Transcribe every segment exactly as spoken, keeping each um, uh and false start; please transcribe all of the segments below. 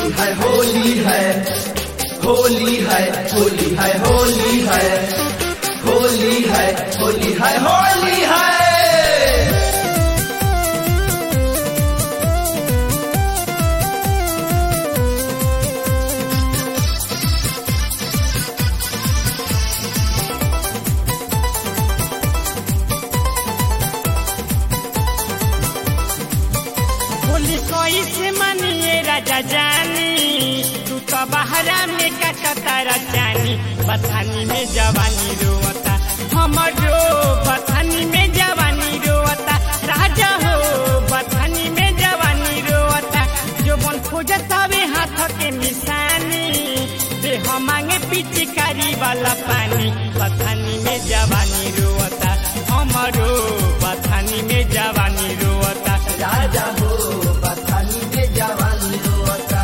है होली है होली है होली है होली है होली है होली है होली है। होली कैसे मनिए राजा जानी, तू तो बहरा में कटता रचानी। बथानी में जवानी रोता हमरो, बथानी में जवानी रोता राजा हो, बथानी में जवानी रोता। जो बन खोजता वे हाथ के निशानी, देह मांगे पिचकारी वाला पानी। बथानी में जवानी रोता हमरो, बथानी में जवानी रोता राजा हो, बथानी में जवानी रोता।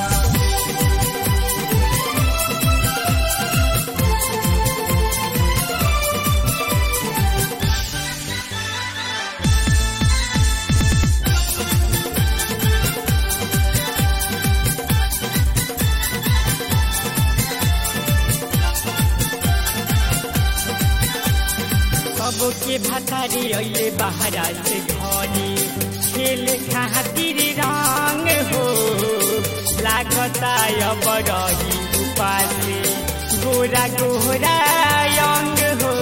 सबके भतारी अइले बहरा से घरी, खेल खातिर रंग हो। लागता अब रही उपासे गोरा गोरा अंग हो।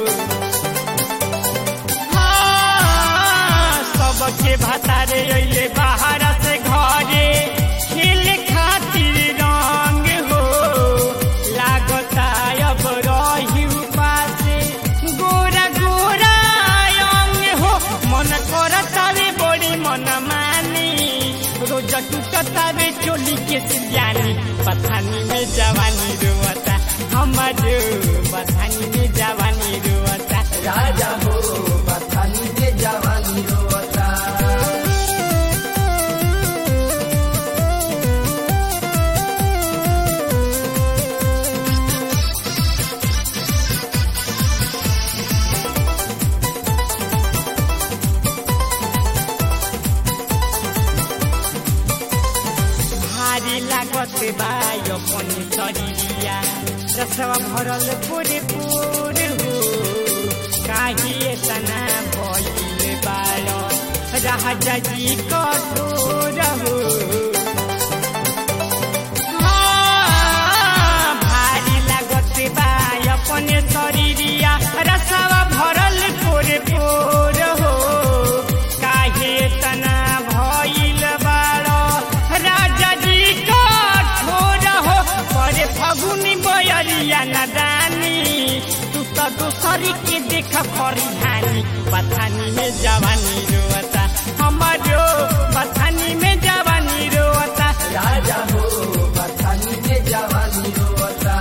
हाँ, सबके भतारे अइले बहरा से घरे, खेल खातिर रंग हो। लागता अब रही उपासे गोरा गोरा अंग हो। मन करतावे बड़ी मन मानी, रोज टूटतावे चोली के सियानी। बथानी में जवानी रोता हमारो, बथानी में जवानी रोता राजा हो, बथानी में जवानी रोता। भारी लागत बा अपन शरीरिया, रसवा भरल पूरे पूरे हो। काहे एतना भइल बारो राजा जी कठोर हो। हाँ, भारी लागत बा अपन शरीरिया, रसवा भरल पूरे पूरे हो। काहे एतना भइल बारो राजा जी कठोर हो। परे फगुनी बयरिया नदानी, तू तो दूसरी के देख परिहानी। बथानी में जवानी रोता हमारो, बथानी में जवानी रोता राजा हो, बथानी में जवानी रोता।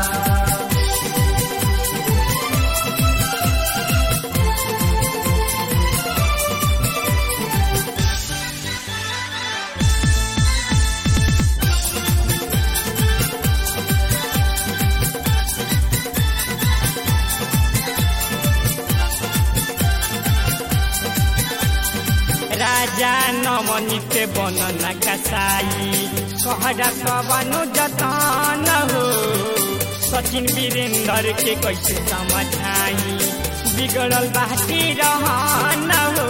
राजा नमनित बनन कसाई, कहरा कवनो जतन हो। सचिन वीरेंद्र के कैसे समझाई, बिगड़ल बाटी रहन हो।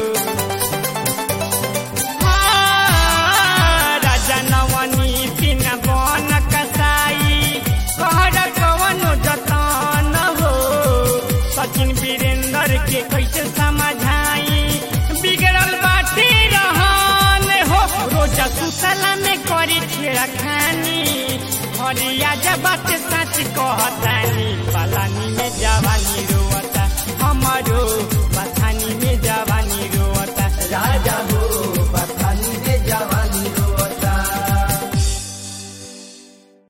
हाँ, राजा नमनित न बन कसाई, कहरा कवनो जतन हो। सचिन वीरेंद्र के कैसे समझाई, बिगड़ल बाटी रहन हो। रोजा सुतला में करी छेड़ा खानी, हरिया जबात सच कहतानी। पलानी में जवानी रोता हमारो,